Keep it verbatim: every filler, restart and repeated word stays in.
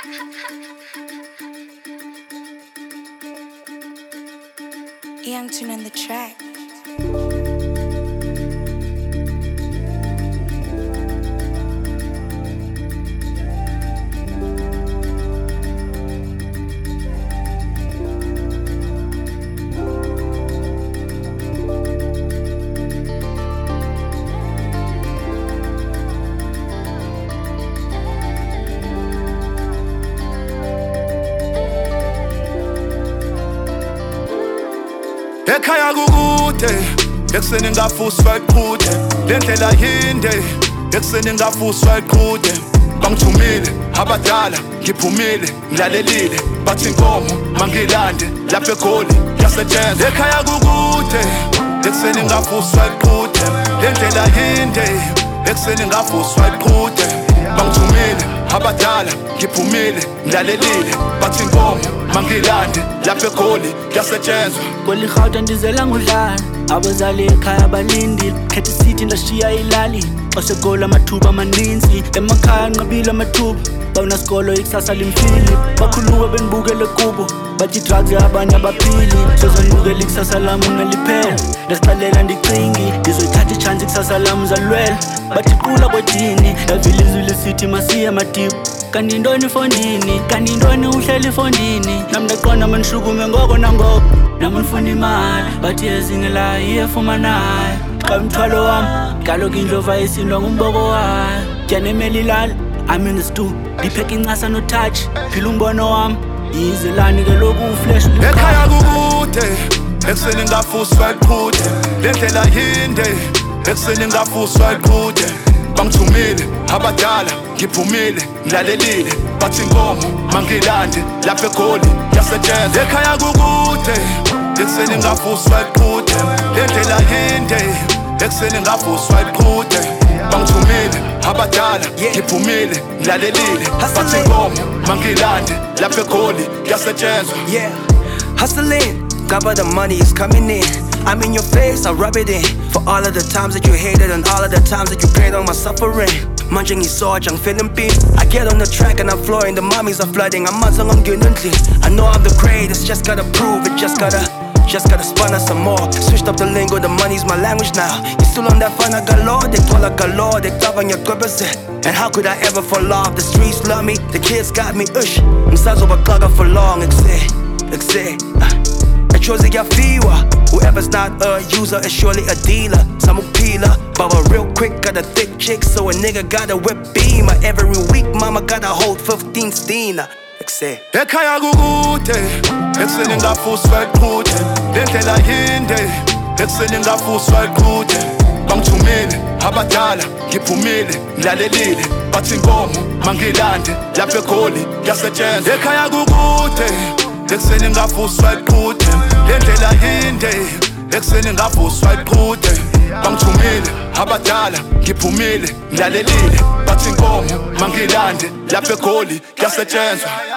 Young Tune on the track. Ekhaya kukude, ekuseni ngafuswa iqhude. Le ndlela yinde, ekuseni ngafuswa iqhude. Bangithumile abadala, ngiphumile, ngilalelile. Bathi inkomo mangilande, lapha eGoli yasetshenzwa. Ekhaya kukude, ekuseni ngafuswa iqhude. Le ndlela yinde, ekuseni ngafuswa iqhude. Bangithumile abadala, ngiphumile, ngilalelile. Bathi inkomo mangilande, lapha eGoli yasetshenzwa. Kweli Gauteng ndizela ngudlala, abazali ekhaya balindile. Khetha isithi ndashiya ilali, oseGoli amathuba amaninzi. Emakhaya nqabile amathuba, bawunasikolo ikusasa limfile. Bakhuluka benibukele kubo, bathi drugs abanye abaphili. Sozanukela ikusasa lami unaliphela, ndasixalela ndicingi. Ndizoyithatha ichance ikusasa lami zalwela. Bathi qula kwedini, yavile izwi lisithi masiye matibu. Kanti yintoni ifondini, kanti yintoni uhleli ifondini. Nami ndaqonda manishukume ngoko nangoko, nami nifuna imali. Bathi ezingela iyefumanayo, xa umthwalo wami kaloku indlova isindwa ngumboko wayo. Tyanemela ilali, I'm in the stew, ndipheka incasa no-touch. Phila umbono wami, yizelani ke loku uflash. Ekhaya kukude, ekuseni ngafuswa iqhude. Le ndlela yinde, ekuseni ngafuswa iqhude. Bangithumile abadala, ngiphumile, ngilalelile. Bathi inkomo mangilande, lapha eGoli yasetshenzwa. Ekhaya kukude, ekuseni ngafuswa iqhude. Le ndlela yinde, ekuseni ngafuswa iqhude. Bangithumile abadala, ngiphumile, ngilalelile. Bathi inkomo mangilande, lapha eGoli yasetshenzwa. Yeah, hustling, cover the money is coming in. I'm in your face, I rub it in. For all of the times that you hated and all of the times that you preyed on my suffering. Munching is Sarge, I'm feeling pain. I get on the track and I'm flooring, the mummies are flooding. I'm on I'm getting clean. I know I'm the greatest, just gotta prove it, just gotta Just gotta spun us some more. Switched up the lingo, the money's my language now. You still on that fun, I got law, they told I got law, they cover your grippers. And how could I ever fall off? The streets love me, the kids got me, ush. I'm sad over clogger for long, exit, exit. I chose to get fewer. Whoever's not a user is surely a dealer. Some peeler, but a real quick got a thick chick, so a nigga got a whip beamer. Every week, mama got a whole fifteen steamer. Ekhaya kukude, ekuseni ngafuswa iqhude. Le ndlela yinde, ekuseni ngafuswa iqhude. Bangithumile abadala, ngiphumile, ngilalelile. Bathi inkomo mangilande, lapha eGoli yasetshenzwa. Ekhaya kukude, ekuseni ngafuswa iqhude. Le ndlela yinde, ekuseni ngafuswa iqhude. Bangithumile abadala, ngiphumile, ngilalelile. Bathi inkomo mangilande, lapha eGoli yasetshenzwa.